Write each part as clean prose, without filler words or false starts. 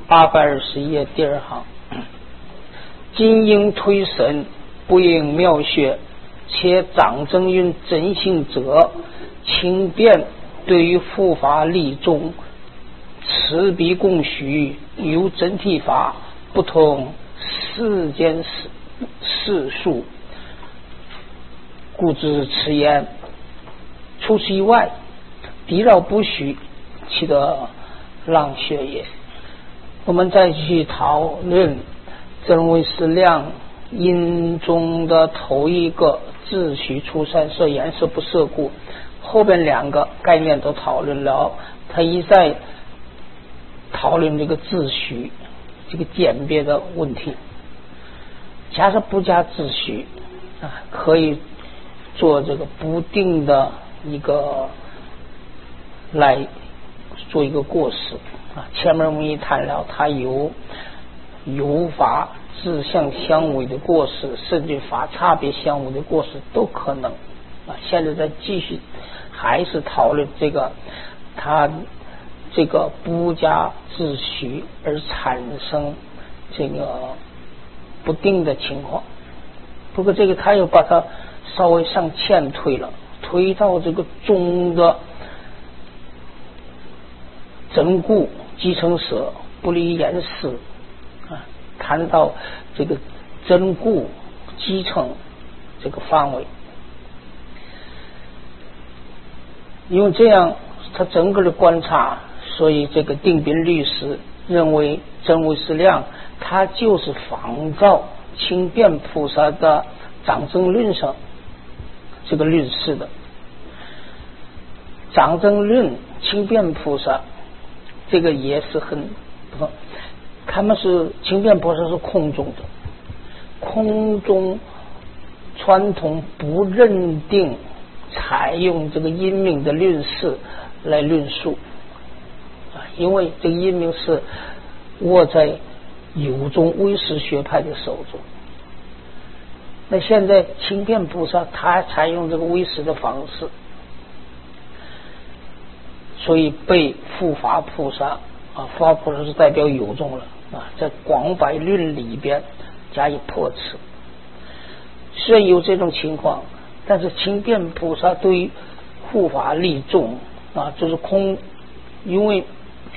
821页第2行，今应推神，不应妙学，且长正运真性者，轻便对于护法力众，持彼共许，由真谛法，不同世间世数，故知此言。除此以外，敌扰不许，其得浪学也。我们再去讨论真唯识量因中的头一个自许出三色颜色不色故，后边2个概念都讨论了，他一再讨论这个自许这个简别的问题。假设不加自许可以做这个不定的一个来做一个过失前面我们也谈了，它有法自相相违的过失，甚至法差别相违的过失都可能现在再继续还是讨论这个它这个不加自许而产生这个不定的情况。不过这个他又把它稍微上欠推了，推到这个中的真故即成舍不离言思谈到这个真故即成这个范围。因为这样他整个的观察，所以这个定宾律师认为真唯识量它就是仿照轻便菩萨的长正论上这个论释的。长正论轻便菩萨这个也是很不同，他们是轻便菩萨是空中的，空中传统不认定采用这个因明的论释来论述因为这个因明是握在有宗唯识学派的手中。那现在轻便菩萨他采用这个唯识的方式，所以被护法菩萨护法菩萨是代表有宗了在广百论里边加以破斥。虽然有这种情况，但是轻便菩萨对于护法力众就是因为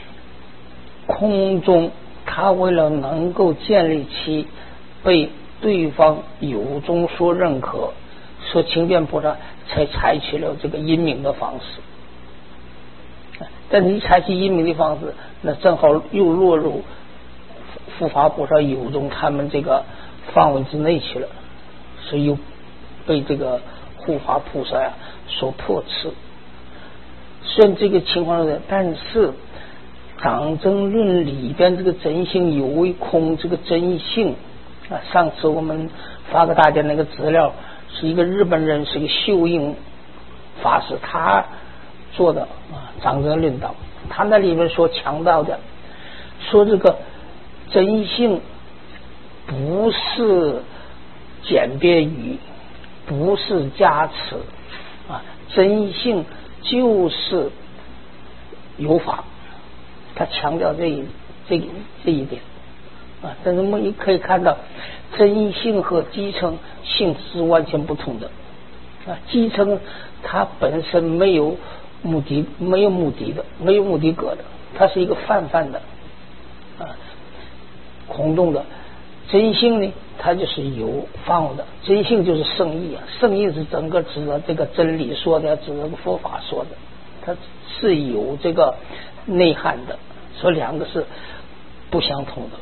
空中他为了能够建立起被对方有宗所认可，所以轻便菩萨才采取了这个因明的方式。但你采取因明的方式，那正好又落入护法菩萨有宗他们这个范围之内去了，所以又被这个护法菩萨所破斥。虽然这个情况是，但是长正论里边这个真性有为空这个真性上次我们发给大家那个资料是一个日本人，是一个秀英法师他做的长正论导，他那里面所强调的说这个真性不是简别语，不是加持真性就是有法，他强调这一点但是我们也可以看到真性和基层性是完全不同的基层它本身没有目的的，没有目的格的，它是一个泛的空洞的。真性呢它就是有放的，真性就是圣意圣意是整个指的这个真理说的，指的佛法说的，它是有这个内涵的，所以2个是不相同的。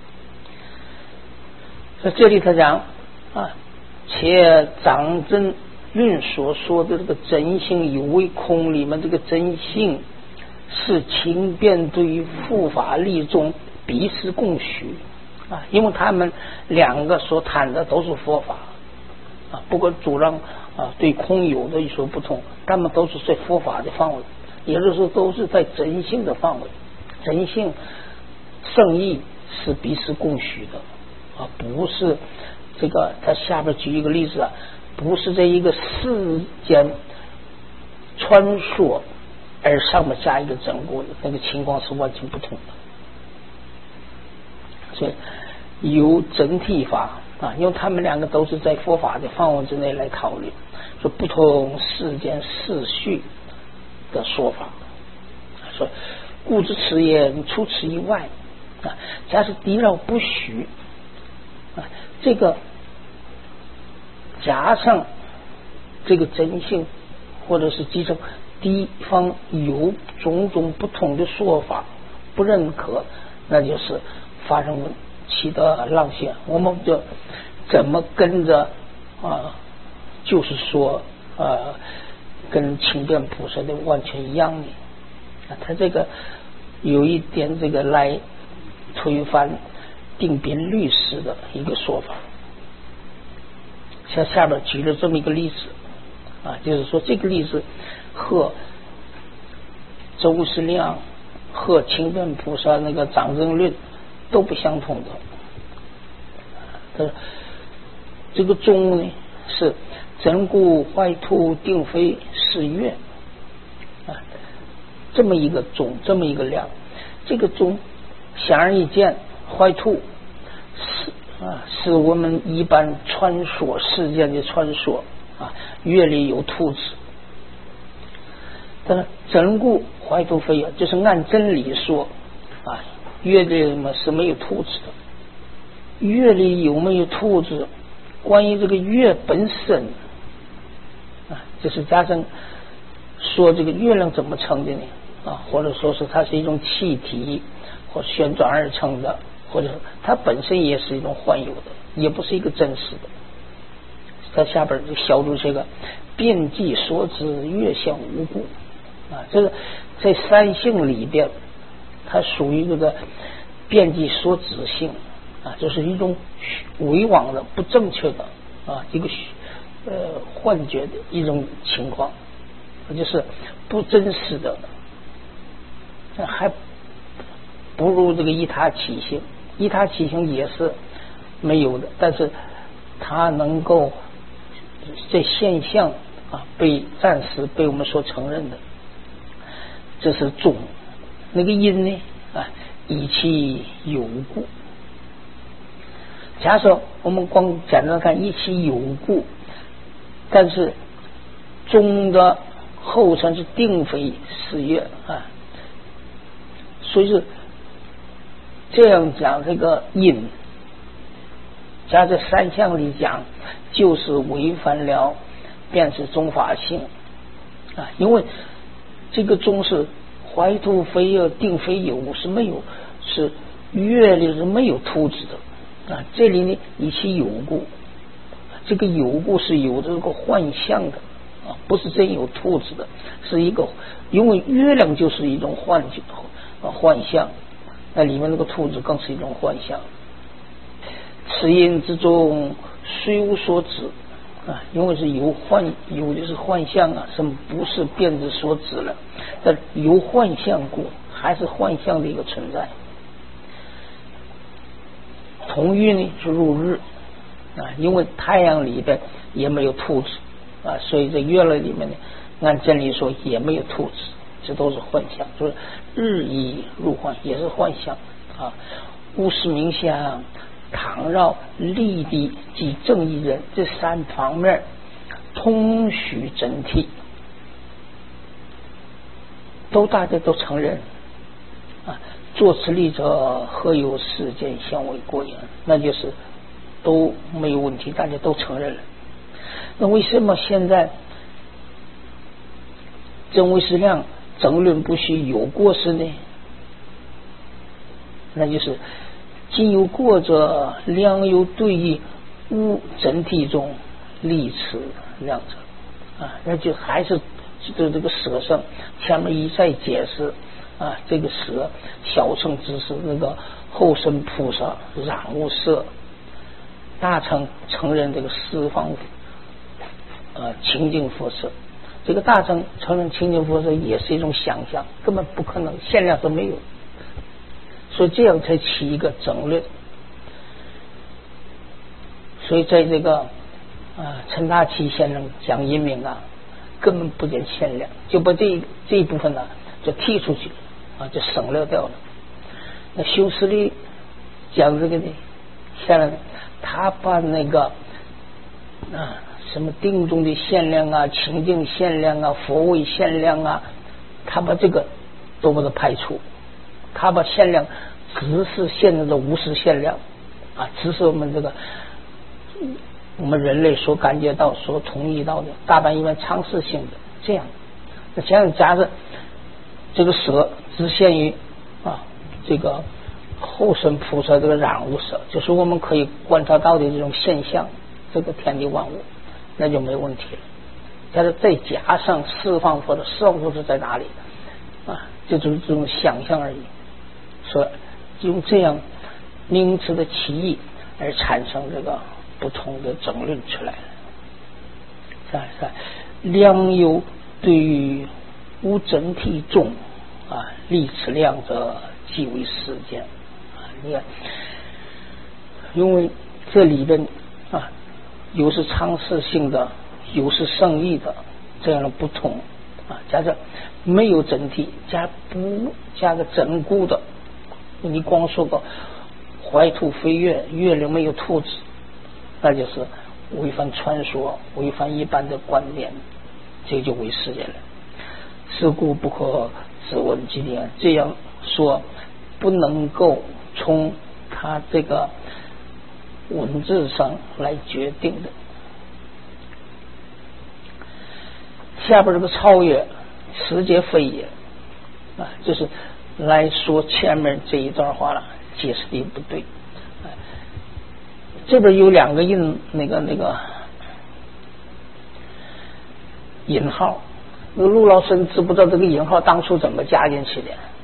所以这里他讲且长正论所说的这个真性有为空里面这个真性是轻便对于护法力众彼此共许因为他们2个所谈的都是佛法不过主张对空有的所不同，他们都是在佛法的范围，也就是说都是在真性的范围。真性圣意是彼此共许的不是这个他下边举一个例子不是这一个世间穿梭而上面加一个真故的那个情况是完全不同的所以有整体法啊，因为他们两个都是在佛法的范围之内来考虑，说不同世间世序的说法，说故之此言，除此以外啊，假使敌扰不许啊，这个加上这个真性，或者是继承地方有种种不同的说法不认可，那就是发生起的浪线，我们就怎么跟着就是说跟清辩菩萨的完全一样的他这个有一点这个来推翻定边律师的一个说法。像下边举了这么一个例子就是说这个例子和周师亮和清辩菩萨那个掌证论都不相同的。这个宗呢是真故坏土定非是月这么一个宗，这么一个量。这个宗显而易见，坏土是我们一般传说世间的传说月里有兔子。但是真故坏土非也，就是按真理说月里嘛是没有兔子的。月里有没有兔子，关于这个月本身就是加上说这个月亮怎么成的呢或者说是它是一种气体或旋转而成的，或者它本身也是一种幻有的，也不是一个真实的。在下边就消除这个遍计所知月相无故这个在三性里边它属于这个遍计所知性就是一种伪妄的不正确的一个幻觉的一种情况，就是不真实的，还不如这个依他起性。依他起性也是没有的，但是它能够这现象被暂时被我们所承认的，这是宗。那个因呢以其有故。假设我们光简单看以其有故，但是宗的后层是定非是月所以是这样讲，这个因加在三项里讲就是违反了便是宗法性因为这个宗是怀土非有定非有，是没有，是月里是没有兔子的这里呢以其有故，这个有故是有这个幻象的不是真有兔子的，是一个，因为月亮就是一种幻象，那里面那个兔子更是一种幻象。此因之中虽无所指因为是有的是幻象什么不是变之所指了，但有幻象故还是幻象的一个存在。同月呢是入日因为太阳里边也没有兔子所以在月亮里面呢按真理说也没有兔子，这都是幻象，就是日以入幻也是幻象无是冥想倘绕立地及正义人这三方面通许整体都大家都承认作此例者何有世间相违过言，那就是都没有问题，大家都承认了。那为什么现在真伪实量争论不许有过失呢？那就是今有过者量有对于无整体中立此两者那就还是这个舍上前面一再解释这个舍小乘只是那个后身菩萨染物色，大乘承认这个十方清净佛色，这个大乘承认清净佛色也是一种想象，根本不可能，限量都没有，所以这样才起一个争论。所以在这个陈大奇先生讲因明根本不见限量，就把这一部分就剔出去了就省略掉了。那修斯利讲这个呢，下来他把那个什么定中的限量啊、清净限量啊、佛位限量啊，他把这个都把它排除，他把限量只是现在的无始限量啊，只是我们这个我们人类所感觉到、所同意到的大半一般常识性的这样。那像假设这个舍只限于这个后生菩萨这个染物舍，就是我们可以观察到的这种现象，这个天地万物，那就没问题了。但是再加上释放佛的释放佛是在哪里这就是这种想象而已，所以用这样名词的歧义而产生这个不同的争论出来了。量有对于无整体中立此量者即为世间你看，因为这里边有是常识性的，有是圣意的这样的不同假设没有整体加个整固的，你光说个怀兔飞跃，月亮没有兔子，那就是违反传说，违反一般的观点，这就为世间了。是故不可自问其点，这样说不能够从他这个文字上来决定的。下边这个超越世界非也就是来说前面这一段话了，解释的不对。这边有两个那个引号，那个陆老师知不知道这个引号当初怎么加进去的？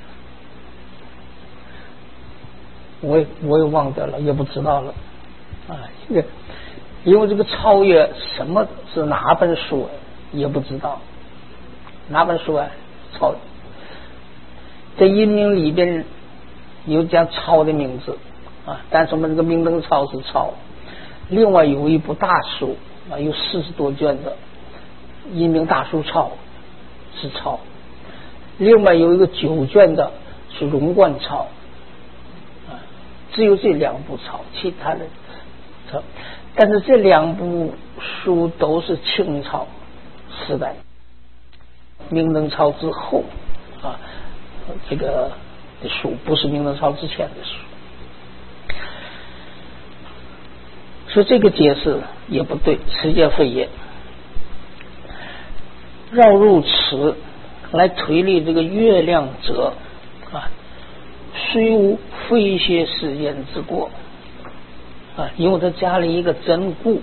我也忘掉了，也不知道了这个因为这个超越什么是哪本书也不知道，哪本书超越在阴明里边有讲超的名字但是我们这个明灯超是超，另外有一部大书有40多卷的阴明大书超是超，另外有一个9卷的是荣观超只有这两部超，其他的超，但是这两部书都是清朝时代明灯超之后这个的书，不是明灯超之前的书，所以这个解释也不对，持戒非也。绕入此来推理这个月亮者虽无非学世间之过因为它加了一个真故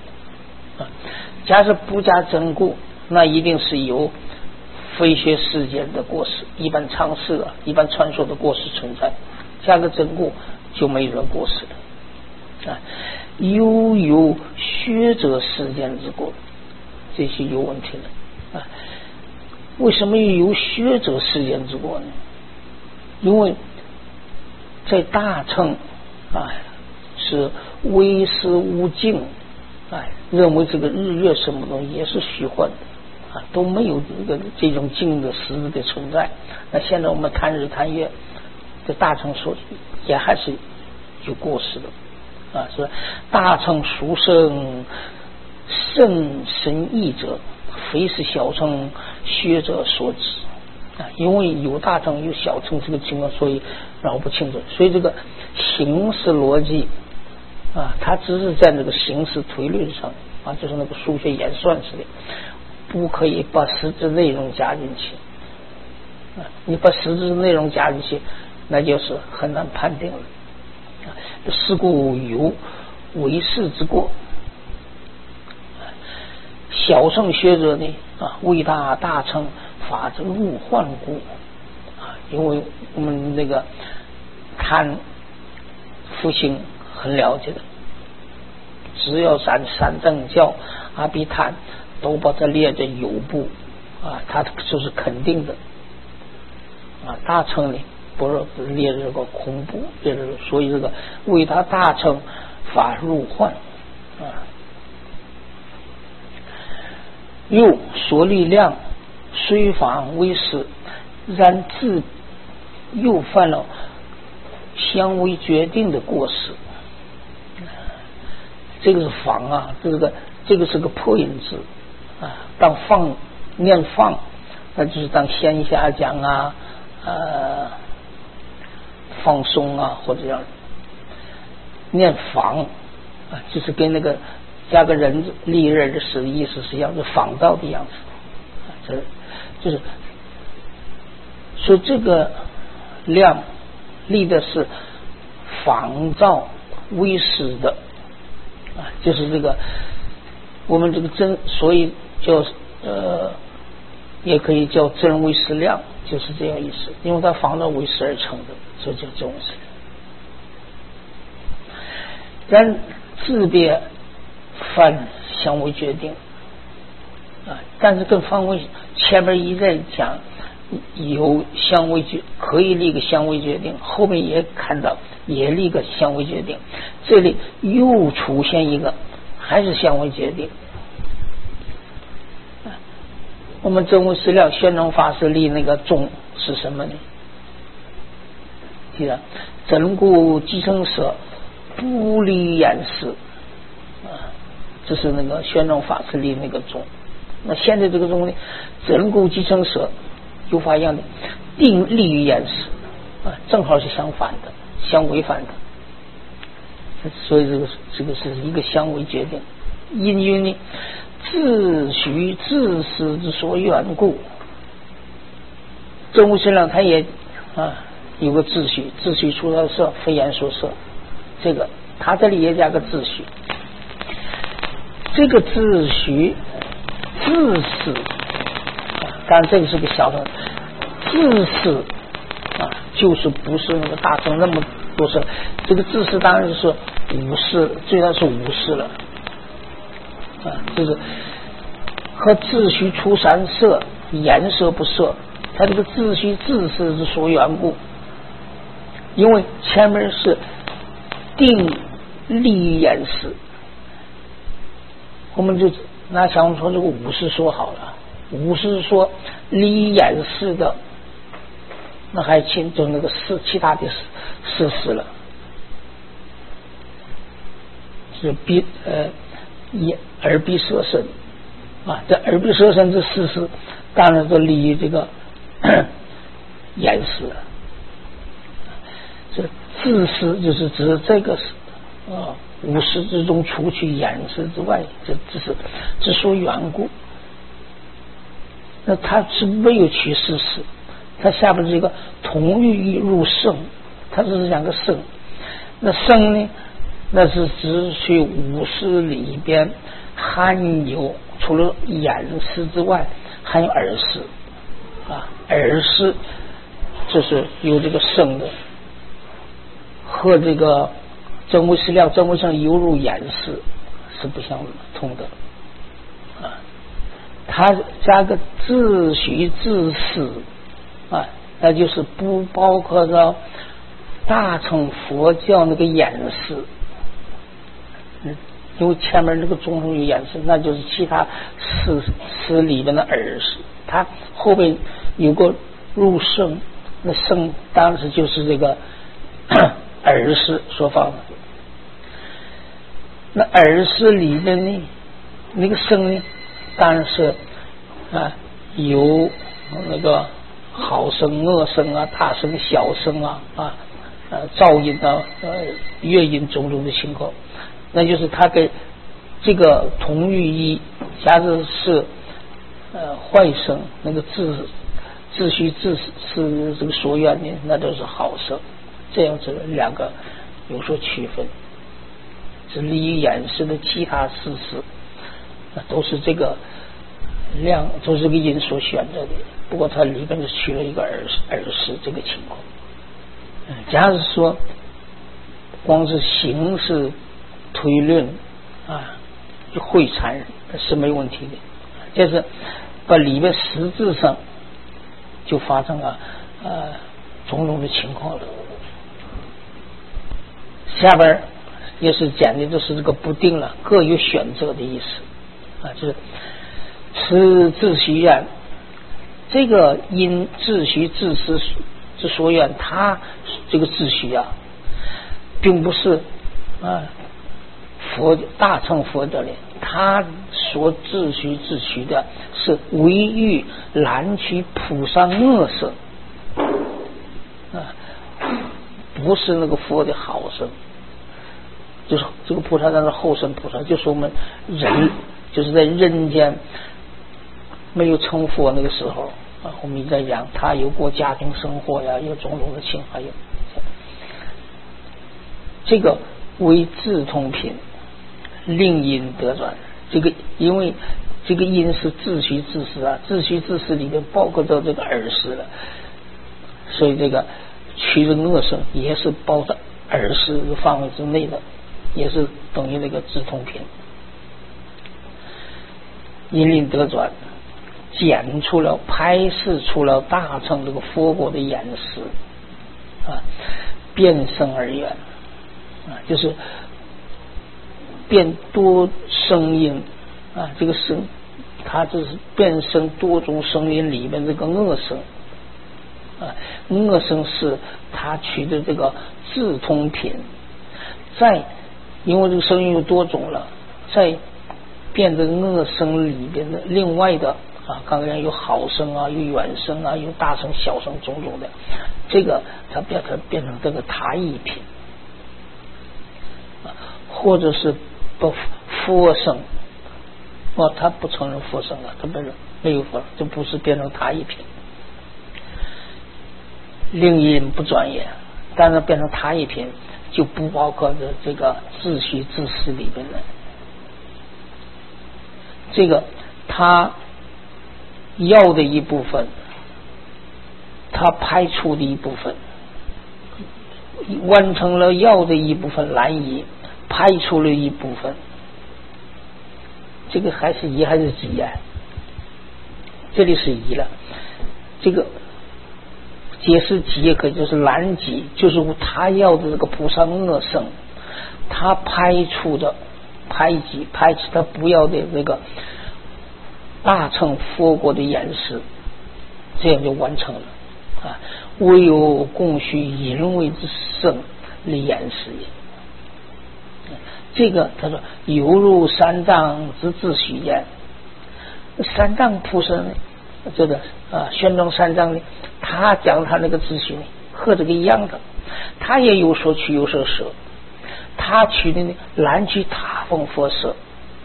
假设不加真故，那一定是有非学世间的过失，一般常识一般传说的过失存在，加个真故就没有过失了又有学者世间之过，这些有问题了为什么有学者世间之过呢？因为在大乘是唯识无境认为这个日月什么东西也是虚幻的都没有这种境的实质的存在。那现在我们谈日谈月，在大乘说也还是有过失的是大乘殊胜甚深义者，非是小乘学者所指因为有大乘有小乘这个情况，所以绕不清楚。所以这个形式逻辑它只是在这个形式推论上就是那个数学演算似的，不可以把实质内容加进去你把实质内容加进去，那就是很难判定了是故有为师之过。小乘学者呢为大乘法则入幻故因为我们那个看复兴很了解的，只要三正教阿毗昙都把它列在有部它就是肯定的大乘呢不是列这个空部，列这个，所以这个为他大乘法入幻又所力量虽法为实，然自又犯了相为决定的过失。这个是放啊，这个是个破音字啊。当放念放，那就是当闲暇讲啊，放松啊，或者要念仿啊，就是跟那个加个人字立人的是意思是一样，是仿造的样子啊。这就是说这个量立的是仿造为实的啊，就是这个我们这个真，所以叫也可以叫真为实量，就是这样意思，因为它仿造为实而成的，所以叫真为实量。然字别反相为决定啊，但是跟方位前面一再讲有相为决，可以立个相为决定，后面也看到也立个相为决定，这里又出现一个还是相为决定。我们真为实料宣称法师立那个宗是什么呢？记得真故继承舍不离言事啊，这是那个宣称法师立那个宗。那现在这个宗呢，真故继承舍有法一样的定立于言事啊，正好是相反的，相违反的。所以这个是一个相为决定。因于呢，自虚自私之所缘故，真无实量它也有个自虚，自虚出了色，非言所色，这个它这里也加个自虚。这个自虚自私当然这个是个小的自私就是不是那个大乘那么多事，这个自私当然是无视，最多是无视了就是和自虚出三色，颜色不色，它这个自虚自私之所缘故，因为前面是定立言事，我们就拿想说这个无事说好了，无事说立言事的，那还亲就那个事其他的事实了，是耳鼻舌身这耳鼻舌身这事实当然都立于这个言事了。这自私就是指这个无事之中除去言事之外，这是之所缘故。那他是没有取事实，他下边这个同欲入圣，他是讲个圣。那圣呢，那是指去五事里边含有除了眼识之外还有耳识耳识就是有这个圣的，和这个真为实量真为上犹如眼识是不相同的它加个自虚自私那就是不包括到大乘佛教那个眼识因为前面那个种种有眼识，那就是其他事里边的耳识，它后边有个入圣，那圣当时就是这个耳识所放的。那耳识里边呢，那个圣呢，当然是有那个好声、恶声大声、小声噪音乐音种种的情况。那就是他给这个同寓意加的是坏声，那个自虚自是这个所愿的，那都是好声。这样子两个有所区分，是立于眼识的其他事实，那都是这个量，都是这个因所选择的。不过它里边是取了一个耳识这个情况。假如说光是形式推论会缠是没问题的，就是把里面实质上就发生了种种的情况了。下边也是讲的就是这个不定了，各有选择的意思就是此自虚愿，这个因自虚自私之所愿，它这个自虚并不是佛大乘佛教里他所自诩的是唯欲难取菩萨恶色不是那个佛的好生，就是这个菩萨但是后生菩萨，就是我们人就是在人间没有成佛那个时候我们一直在讲他有过家庭生活呀，有种种的情还有这个为自通品令因得转，这个因为这个因是自虚自实自虚自实里面包括到这个耳识了，所以这个取的恶生也是包在耳识的范围之内的，也是等于那个自通品。因令得转剪出了拍示出了大乘这个佛国的眼识变生而远就是变多声音这个声它这是变生多种声音里面这个恶声恶声是它取的这个自通品，在因为这个声音有多种了，在变这个恶声里边的另外的刚才有好声有远声有大声小声种种的，这个它变成这个他意品或者是不佛声他不承认佛声了，他没有佛，就不是变成他意品，令因不转也，但是变成他意品就不包括着这个自虚自实里边的这个他要的一部分，他排除的一部分，完成了要的一部分难移，排除了一部分，这个还是疑还是己这里是疑了，这个解释己也可以就是难己，就是他要的这个菩萨恶圣，他排除的排挤排斥他不要的这个大乘佛国的眼识，这样就完成了唯有供须因为之圣立眼识也。这个他说犹如三藏之自许焉，三藏菩萨呢这个玄奘三藏呢，他讲他那个自许呢和这个一样的，他也有所取有所舍，他取的呢难取他方佛舍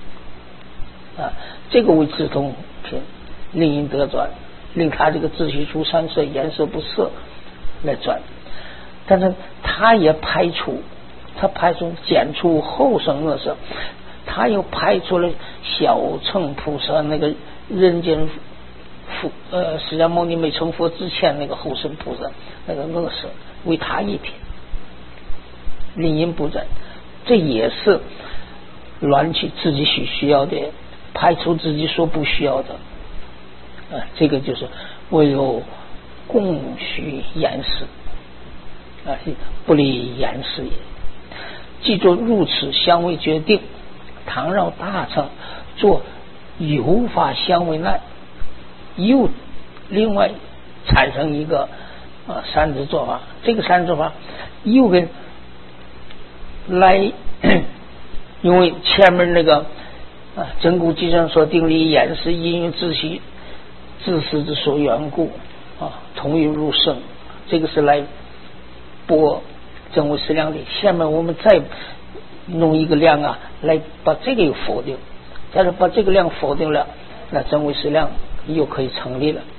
这个为自通品令因得转，令他这个自许出三色颜色不色来转，但是他也排除减除后生恶色，他又排除了小乘菩萨那个人间释迦牟尼没成佛之前那个后生菩萨那个恶色为他一品令因不转，这也是乱取自己需要的，排除自己所不需要的这个就是唯有供须言识不离言识也。既作如此相为决定，倘若大乘做有法相为难，又另外产生一个三支做法，这个三支做法又跟来因为前面那个真故机上所定立言是因于自虚自私之所缘故同于入圣，这个是来拨真为实量的，下面我们再弄一个量来把这个又否定，假如把这个量否定了，那真为实量又可以成立了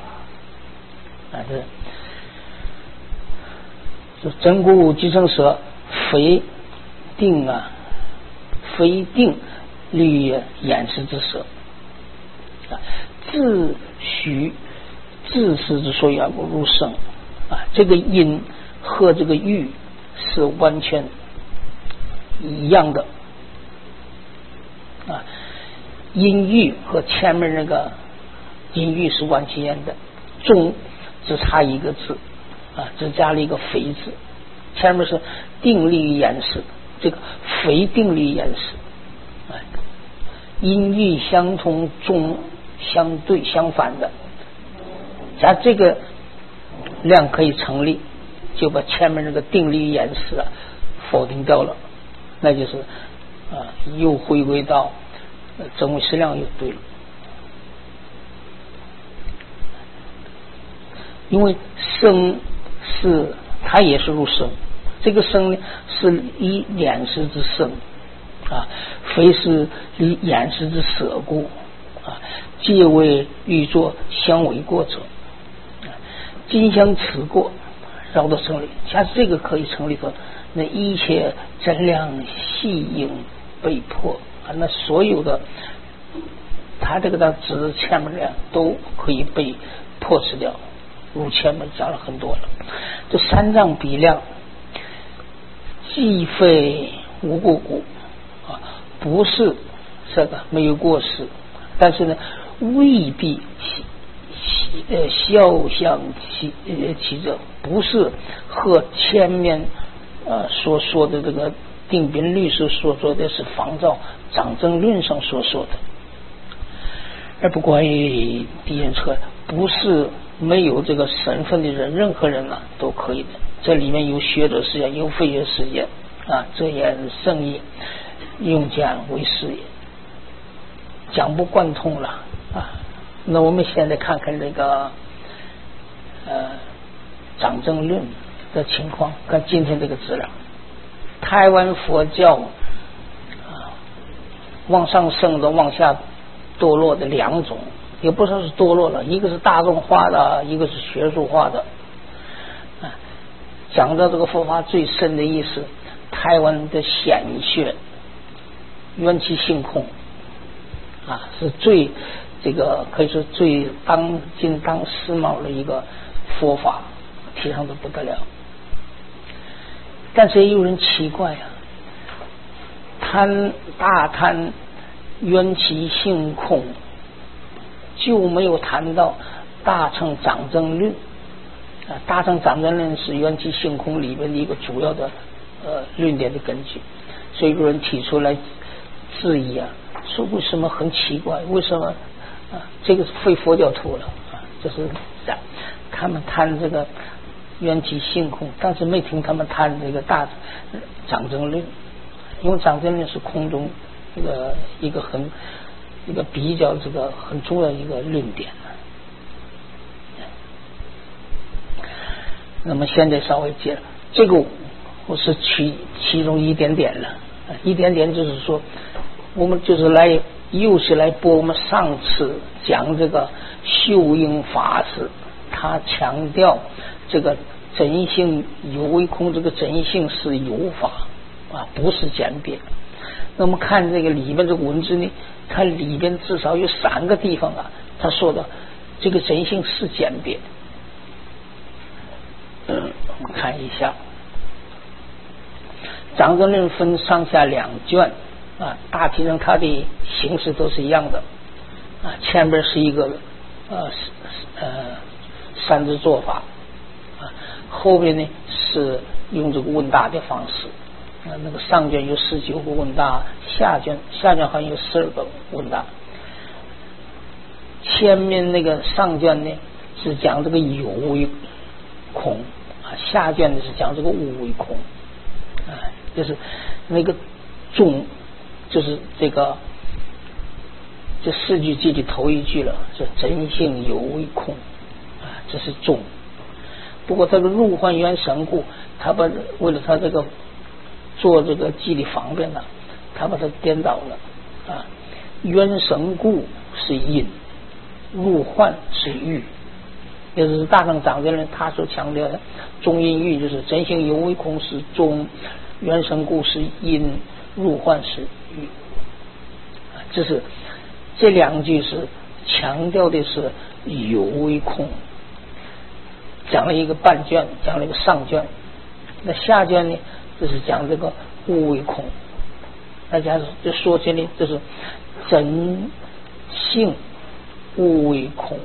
这真故即成舍非定非定立于眼识之舍自虚自私之所缘故入圣这个因和这个欲是完全一样的因欲和前面那个因欲是完全一样的，中只差一个字只加了一个非字，前面是定力言识，这个非定力言识因欲相同中相对相反的，假如这个量可以成立，就把前面那个定力言识否定掉了，那就是又回归到真伪实量又对了。因为生是它也是入生，这个生呢是以眼识之生非是以眼识之舍故皆为欲作相违过者今相此过绕到成立。假使这个可以成立的，那一切真量细应被破那所有的它这个的指前面量都可以被破斥掉。如前面讲了很多了，这三藏比量既非无过故不是这个没有过失，但是呢未必肖像其者，不是和前面所说的这个定宾律师所说的是仿照掌证论上所说的。而不关于敌人车，不是没有这个身份的人，任何人都可以的。这里面有学者实验，有非学实验这也圣意用讲为实验，讲不贯通了那我们现在看看这个掌证论的情况，跟今天这个资料，台湾佛教往上升的往下堕落的两种，也不说是堕落了，一个是大众化的，一个是学术化的讲到这个佛法最深的意思，台湾的显学缘起性空是最这个可以说最当今当时髦的一个佛法，提倡的不得了。但是也有人奇怪大谈缘起性空，就没有谈到大乘掌证论大乘掌证论是缘起性空里面的一个主要的论点的根据，所以有人提出来质疑说为什么很奇怪，为什么这个是非佛教徒了就是他们谈这个缘起性空，但是没听他们谈这个大掌证论，因为掌证论是空中一个比较这个很重要的一个论点那么现在稍微接这个我是其中一点点了，一点点就是说我们就是又是来播我们上次讲这个秀英法师，他强调这个真性有为空，这个真性是有法不是简别。那么看这个里面的文字呢，它里边至少有3个地方他说的这个真性是简别。我们看一下掌证论分上下2卷大体上它的形式都是一样的前边是一个三支做法后边呢是用这个问答的方式那个上卷有19个问答，下卷好像有12个问答。前面那个上卷呢是讲这个有为空下卷呢是讲这个无为空就是那个中就是这4句记的头一句了，是真性有为空这是中。不过这个入幻缘神故，他为了他这个做这个记的方便他把它颠倒了缘神故是因，入幻是欲，也就是大乘掌证论他所强调的中因欲，就是真性有为空是中，缘神故是因，入幻是欲这是这2句是强调的是有为空，讲了一个半卷，讲了一个上卷。那下卷呢就是讲这个无为空，大家就说起来就是真性无为空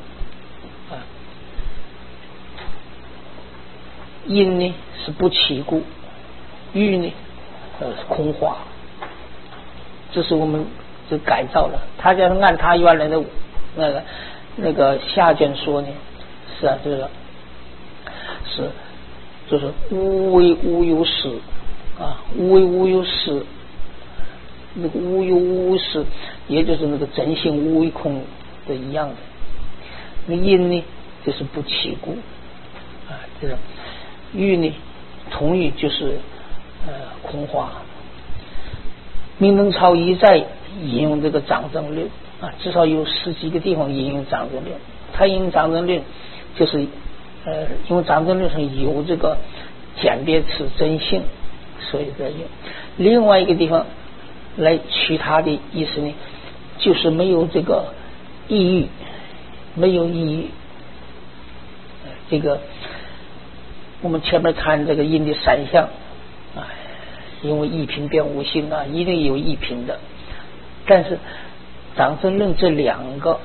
因呢是不起故，欲呢是空化，这是我们就改造了。他就是按他原来的那个下卷说呢是就是无为无有始无为无有实，那个无有无实，也就是那个真性无为空的一样的。那因呢，就是不起故这个喻呢，同喻就是空话。明登超一再引用这个长征论至少有10几个地方引用长征论。他引用长征论，就是因为长征论上有这个简别词真性，所以在用。另外一个地方来取他的意思呢，就是没有这个意欲，没有意欲。这个我们前面看这个因的三项因为一品变无性一定有一品的，但是长征论这两个，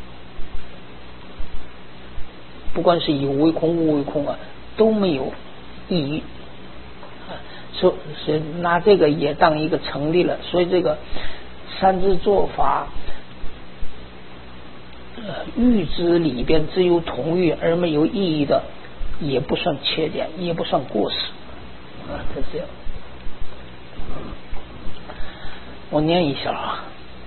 不管是有为空无为空都没有意义所以拿这个也当一个成立了。所以这个三支做法喻之里边只有同喻而没有意义的，也不算缺点，也不算过失就这样。我念一下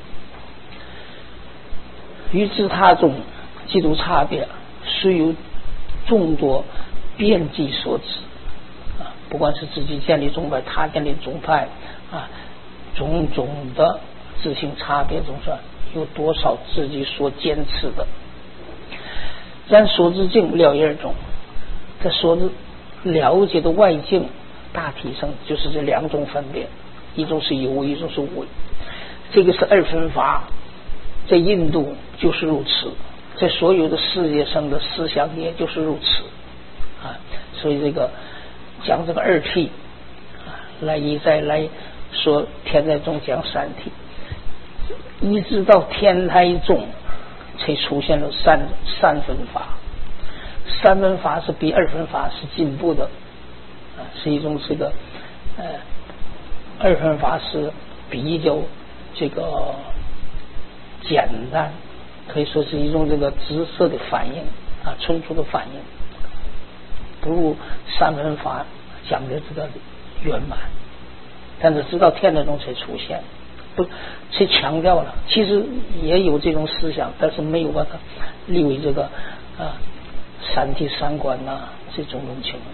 于自他中基督差别，虽有众多变计所指不管是自己建立宗派，他建立宗派种种的自性差别中算有多少自己所坚持的。然所知境了业中，这所知了解的外境大体上就是这两种分别，一种是有为，一种是无为。这个是二分法，在印度就是如此，在所有的世界上的思想也就是如此所以这个讲这个二体来一再来说天台宗讲三体，一直到天台宗才出现了三分法。三分法是比二分法是进步的是一种这个二分法是比较这个简单，可以说是一种这个直色的反应纯粹的反应，不如三分法讲的这个圆满。但是直到天台宗才出现，才强调了，其实也有这种思想，但是没有把它立为这个三体三观这种情况。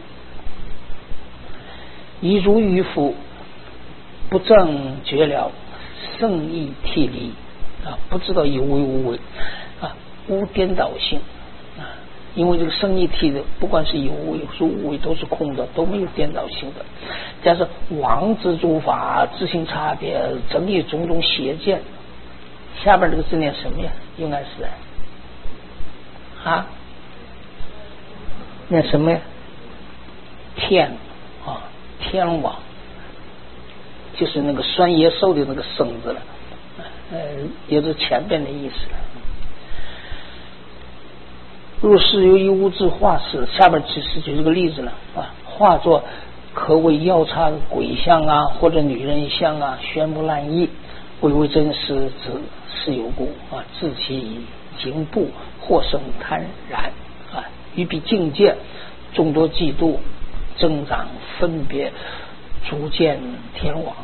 遗诸于夫，不正觉了，圣意体理不知道有为无为无颠倒性因为这个圣意体的不管是有为是无为都是空的，都没有颠倒性的。但是妄自诸法自性差别整理种种邪见，下边这个字念什么呀？应该是念什么呀？天天网，就是那个酸野兽的那个生字了也是前边的意思了。若是由于物质化事，下边其实就这个例子了化作可谓药叉鬼相或者女人相宣布滥意，为真实之是有故自其颈部或生贪然于彼境界众多嫉妒增长分别逐渐天王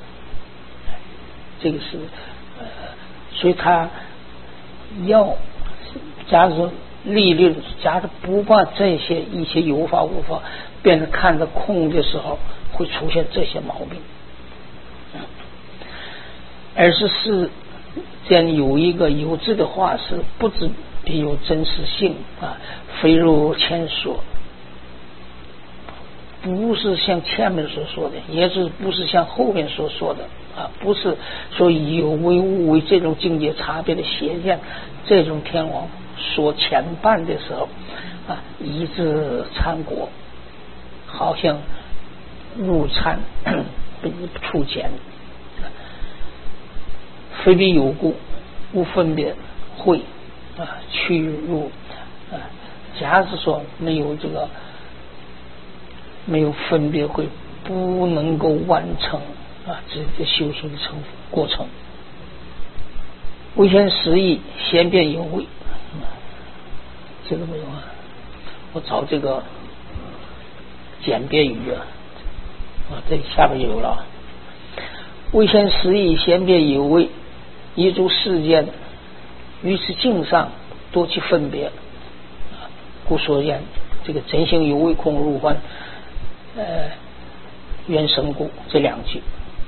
这个是所以他要假如说利率假如不把这些一切有法无法变得看得空的时候，会出现这些毛病而是见有一个有质的化是不知必有真实性非如前说，不是像前面所说的，也是不是像后面所说的不是说有为无为这种境界差别的邪见，这种天王所牵绊的时候以致参果，好像入参出监，非彼有故无分别会去入假如说没有这个没有分别会，不能够完成这个修行的过程。为先实义，先变有为这个没有我找这个简便语这下边就有了。未先实义，先别有为，一诸事件于此境上多其分别，故所言这个真性有为空入幻缘生故这两句。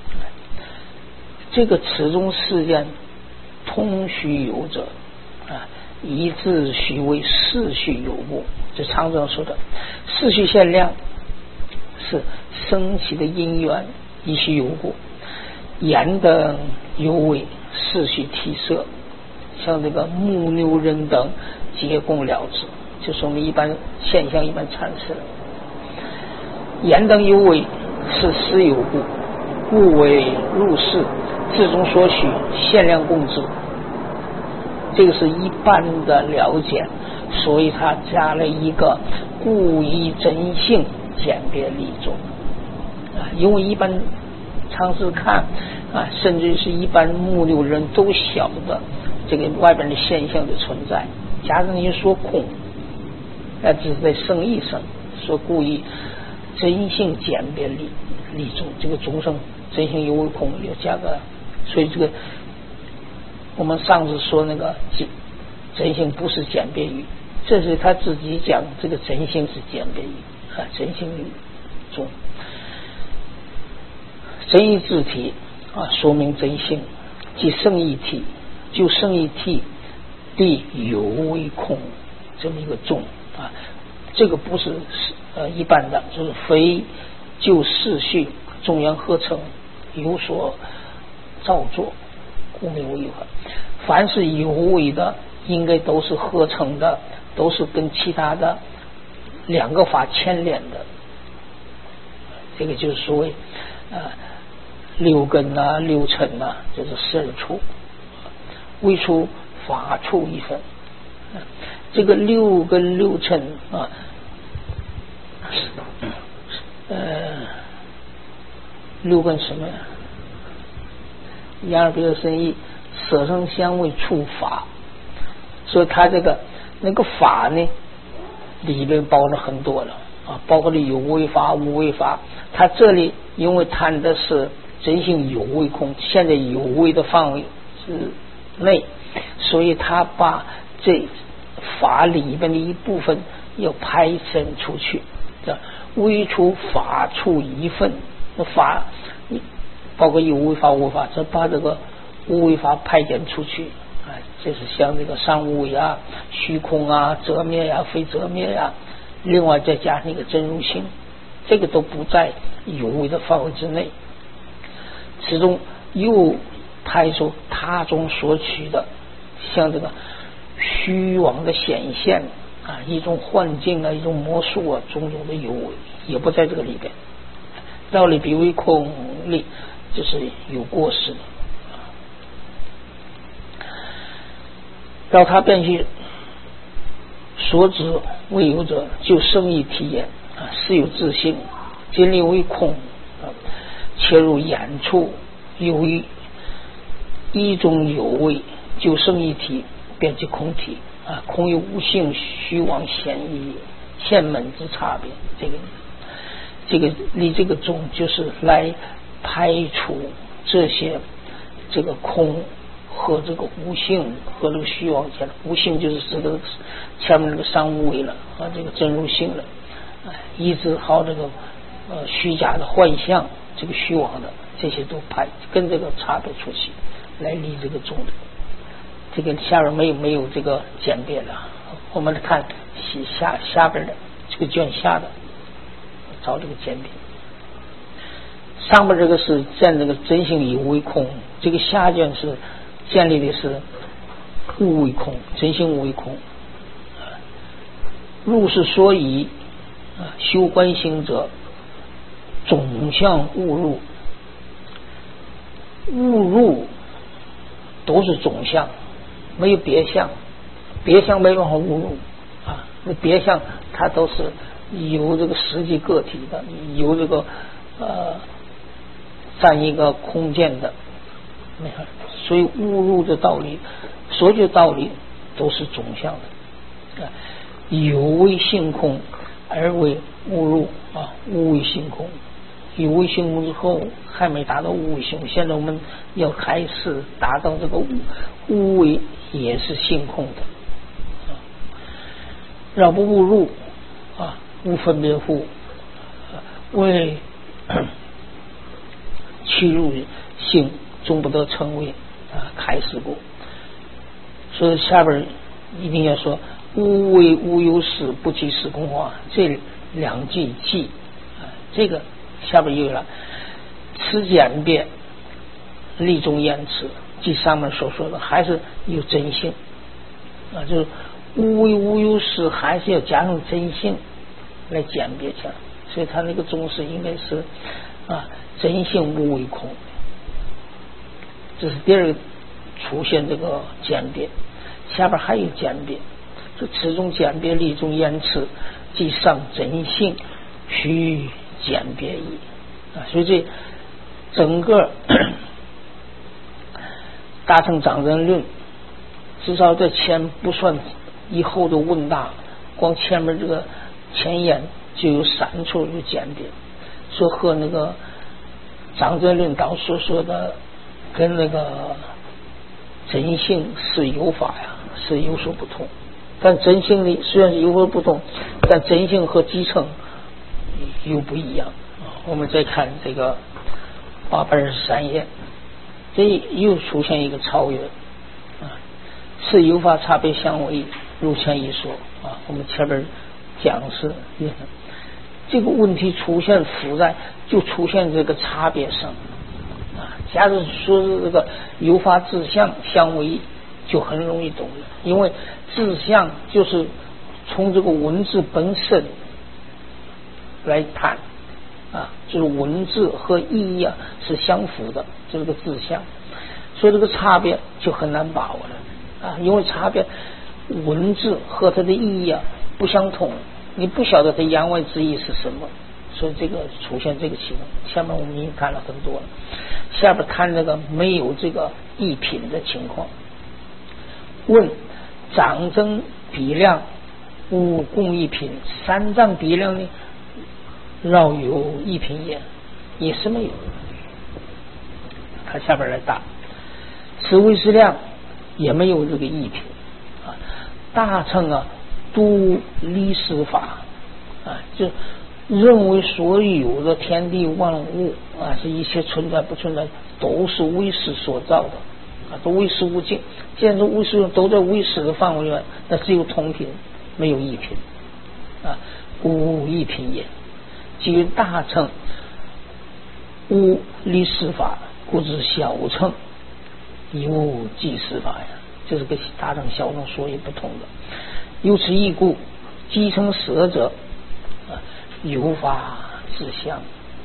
这个此中事件通须有者一致须为事须有故，这常常说的事须限量是生起的因缘一须有故，言等有为事须体色，像这个木牛人等皆共了之，就说明一般现象一般阐释了。言等有为是事有故，故为入世自中所许限量共治，这个是一般的了解，所以他加了一个故意真性简别立中因为一般常识看甚至是一般目六人都晓得这个外边的现象的存在，加上你说空，只是在生意上说故意真性简别立中，这个众生真性有为空有加个，所以这个我们上次说那个真性不是简别语，这是他自己讲这个真性是简别语真性语中真义自体说明真性，即圣义体，就圣义体地有为空这么一个众这个不是一般的，就是非就世序众缘合成有所造作，故名为有。凡是有为的应该都是合成的，都是跟其他的两个法牵连的，这个就是所谓六根六尘就是12处，未出法处一分。这个六根六尘六根什么呀？言而别的深意，色声香味触法，所以它这个那个法呢里面包了很多了包括了有为法无为法，它这里因为谈的是真性有为空，现在有为的范围之内，所以他把这法里边的一部分要排伸出去，微出法处一份，那法包括有为法无为法，这把这个无为法排遣出去这是像这个三无为虚空则灭非则灭另外再加上一个真如性，这个都不在有为的范围之内。其中又排除他中所取的，像这个虚妄的显现一种幻境一种魔术种种的有为也不在这个里边。道理比为空力就是有过失的。到他便是所指为有者，就生意体验是有自性，今力为空切入眼处，由于一种有为，就生一体，便即空体空有无性虚妄显义现门之差别。这个离这个中就是来排除这些这个空和这个无性和这个虚妄见，无性就是指的前面那个三无为了这个真如性了一直好这个虚假的幻象，这个虚妄的这些都排跟这个差别出去，来离这个中的。这个下边没有这个简别的，我们看下边的这个卷下的找这个简别。上边这个是见这个真性有为空，这个下卷是建立的是无为空，真性无为空。入是所以修观行者总相误入，误入都是总相，没有别相，别相没办法误入那别相它都是有这个实际个体的，有这个占一个空间的，所以误入的道理，所有的道理都是总相的有为性空而为误入无为性空， 有为性空之后还没达到无为性空，现在我们要开始达到这个无为也是性空的。绕不误入无分别乎，为其入性终不得成为开始过。所以下边一定要说无为无有时不即时空化，这两句记这个下边又有了此简别例中言辞，即上面所说的还是有真性就是无为无有时还是要加上真性来简别起来，所以他那个宗旨应该是真性无为空，这是第二个出现这个简别。下边还有简别，就此中简别例中言辞，即上真性须简别矣所以这整个大乘掌真论，至少在前不算以后的问答，光前面这个前言就有3处有简别，说和那个掌真论当所说的跟那个真性是有法是有所不同，但真性里虽然是有所不同，但真性和基乘又不一样我们再看这个823页，这又出现一个超越是有法差别相违，如前一说我们前边讲是这个问题出现复在就出现这个差别上假如说是这个有法自相相违，就很容易懂了，因为自相就是从这个文字本身来谈就是文字和意义是相符的，这是个自相，所以这个差别就很难把握了因为差别文字和它的意义不相同，你不晓得它言外之意是什么，所以这个出现这个情况。下面我们已经看了很多了，下边看这个没有这个异品的情况。问掌真比量无共一品，三藏比量呢绕有一品也是没有。他下边来答，此为是量也没有这个一品大乘都离事法就认为所有的天地万物是一切存在不存在都是为识所造的都为识无尽，既然是为识都在为识的范围内，那只有同品没有异品无异品也。基于大乘无离事法，故知小乘有即事法这是跟大乘小乘说也不同的。由此异故，即成舍者有法自相，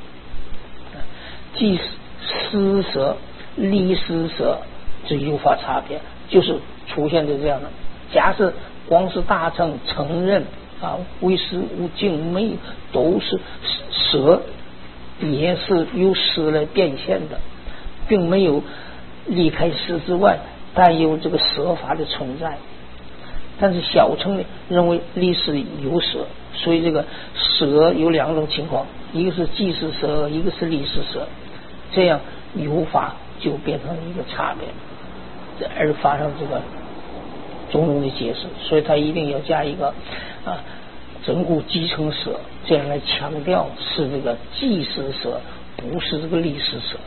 即施舍离施舍之有法差别，就是出现的这样的。假设光是大乘承认为识无尽没都是舍，也是由识来变现的，并没有离开识之外但有这个舍法的存在。但是小乘呢认为离识有舍，所以这个舍有两种情况，一个是即是舍，一个是离是舍，这样有法就变成一个差别，而发生这个种种的解释。所以他一定要加一个整故即成舍，这样来强调是这个即是舍，不是这个离是舍。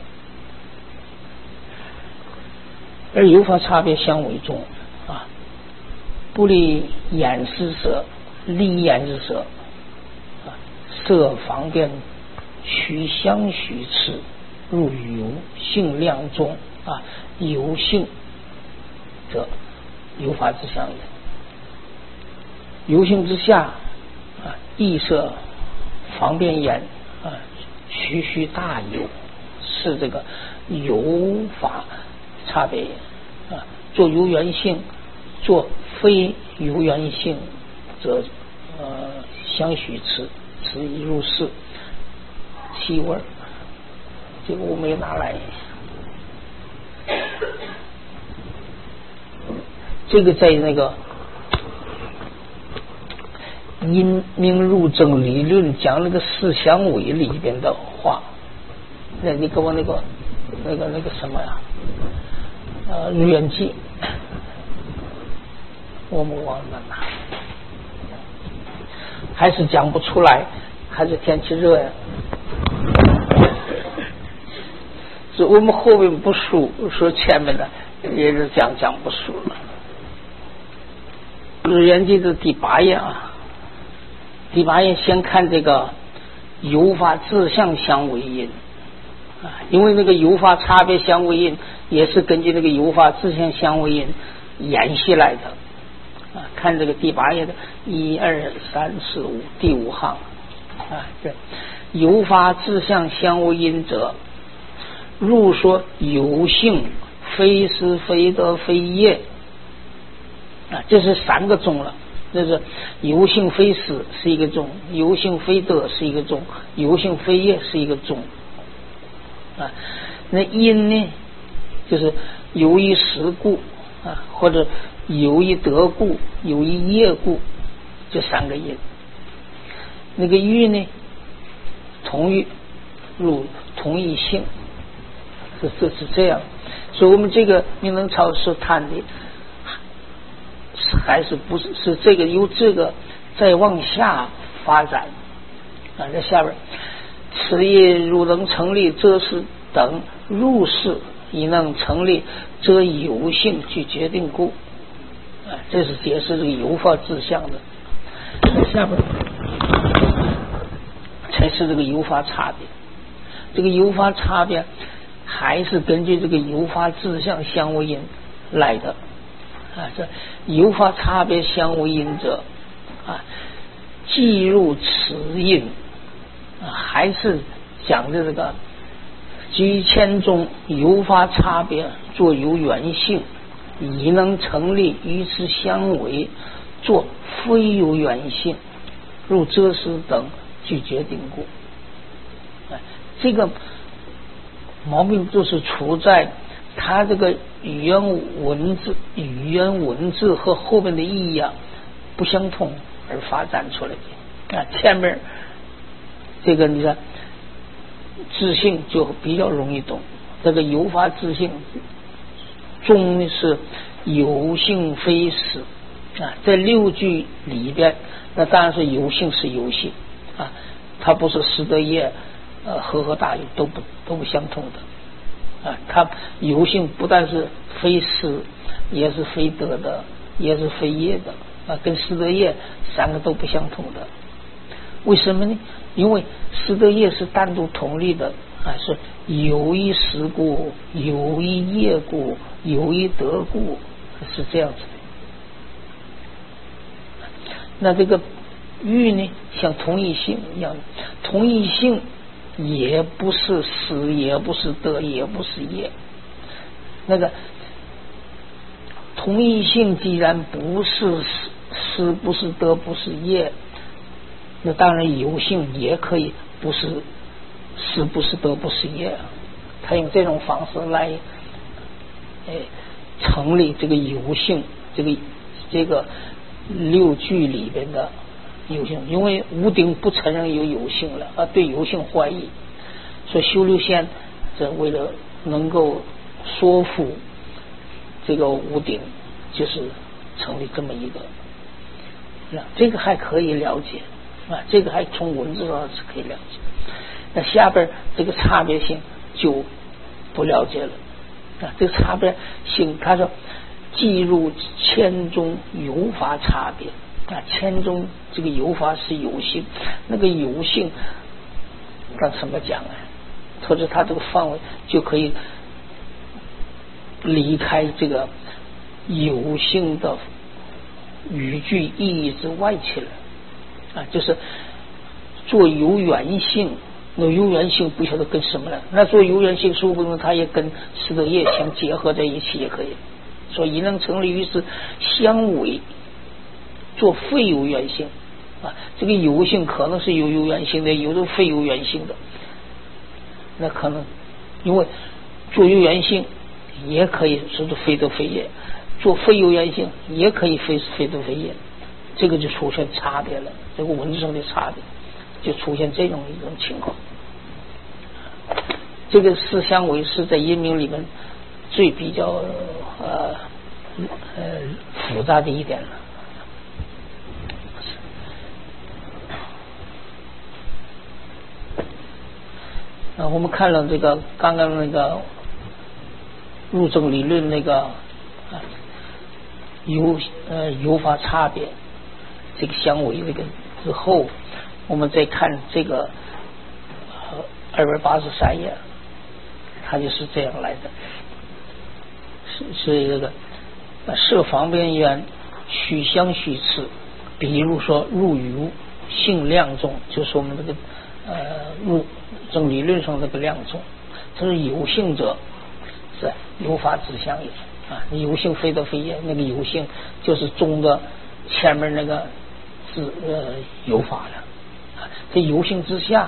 而有法差别相违中不离眼识舍，离眼识舍设方便取相许持，入有性量中有性者有法之相也。有性之下亦设方便眼区大有，是这个有法差别做有缘性，做非有缘性则相许持，持以入世气味。这个我没拿来，这个在那个因明入正理论讲那个四相违里边的话你给我那个什么呀？日元记，我们忘了拿，还是讲不出来，还是天气热呀？是我们后面不熟，说前面的也是讲不熟了。日元记的第8页啊，第8页先看这个有法自相相为因啊，因为那个有法差别相为因也是根据那个有法自相相为因沿袭来的啊。看这个第8页的1、2、3、4、5第5行啊，这有法自相相为因者，如说有性非是非得非业啊，这是3个宗了。这是有性非是是一个宗，有性非得是一个宗，有性非业是一个宗啊。那因呢，就是有一时故啊，或者有一得故，有一业故，这3个因。那个欲呢，同欲如同一性，这是这样。所以我们这个明能超是谈的还是不是是这个由这个再往下发展啊？在下边，此业如能成立，则是等入世已能成立，则有性具决定故啊。这是解释这个有法自相的。下边才是这个有法差别。这个有法差别还是根据这个有法自相相为因来的。啊，这有法差别相为因者啊，既入此因啊，还是讲的这个居谦中有法差别作有缘性，已能成立与之相违，作非有缘性，入遮识等具决定故。这个毛病就是出在他这个语言文字和后面的意义啊不相同而发展出来的啊。前面这个你看自性就比较容易懂，这个有法自性中呢是有性非实啊，在6句里边，那当然是有性是有性啊，它不是实得业和大有都不相同的。啊，它有性不但是非实，也是非得的，也是非业的啊，跟实得业3个都不相同的。为什么呢？因为实得业是单独统立的啊，是有一时故，有一业故，有一得故，是这样子的。那这个欲呢，像同一性一样，同一性也不是实，也不是得，也不是业。那个同一性既然不是实，不是得，不是业，那当然有性也可以不是实，不是得，不是业。他用这种方式来成立这个有性，这个6句里边的有性，因为无顶不承认有性了啊，对有性怀疑，所以修六仙这为了能够说服这个无顶，就是成立这么一个，这个还可以了解啊，这个还从文字上是可以了解。那下边这个差别性就不了解了啊，这个差别性，他说既入谦中有法差别啊，谦中这个有法是有性，那个有性刚怎么讲啊？或者它这个范围就可以离开这个有性的语句意义之外去了啊，就是做有缘性。那有缘性不晓得跟什么了，那做有缘性说不定它也跟实得业相结合在一起也可以，所以能成立于是相违，做非有缘性啊。这个有性可能是有缘性的，有的非有缘性的，那可能因为做有缘性也可以说是非得非业，做非有缘性也可以非得非业，这个就出现差别了，这个文字上的差别就出现这种一种情况。 这个四相位是在阴明里面最比较复杂的一点了。我们看了这个刚刚那个入证理论那个有法差别这个相位这个之后，我们再看这个283页，它就是这样来的，是这个设方便圆取相续次，比如说入有性量中，就是我们这个入证理论上这个量中，这是有性者是有法指相也啊，有性非得非也，那个有性就是中的前面那个有法了。这有性之下，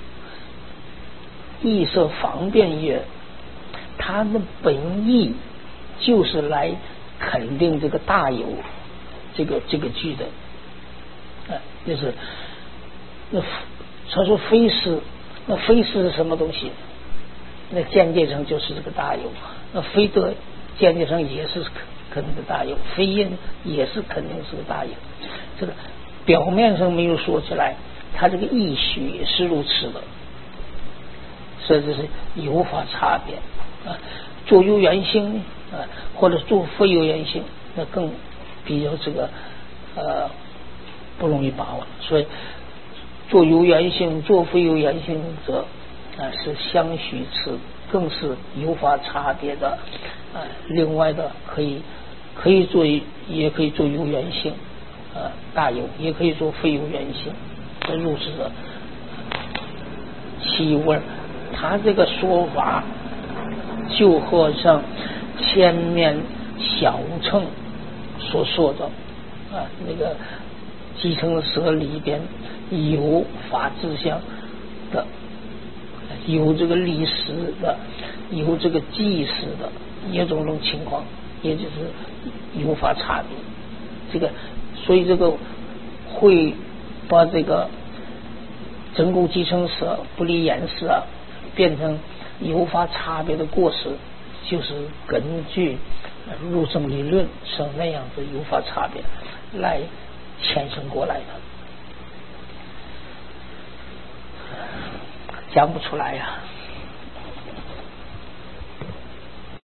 意设方便曰，它的本意就是来肯定这个大有这个句的，就是那他说非是，那非是什么东西？那间接上就是这个大有，那非得间接上也是肯定的大有，非因也是肯定是个大有。这个表面上没有说起来，它这个意许也是如此的，所以这是有法差别啊。做有缘性啊，或者做非有缘性，那更比较这个不容易把握。所以做有缘性、做非有缘性者是相许次，更是有法差别的另外的可以做，也可以做有缘性大有，也可以做非有缘性如此的。其问他这个说法就好像前面小乘所说的那个继承舍里边有法指相的，有这个历史的，有这个纪实的，有种种情况，也就是有法差别。这个所以这个会把这个真故继承舍不离言舍变成有法差别的过失，就是根据入证理论是那样子有法差别来牵生过来的，讲不出来呀。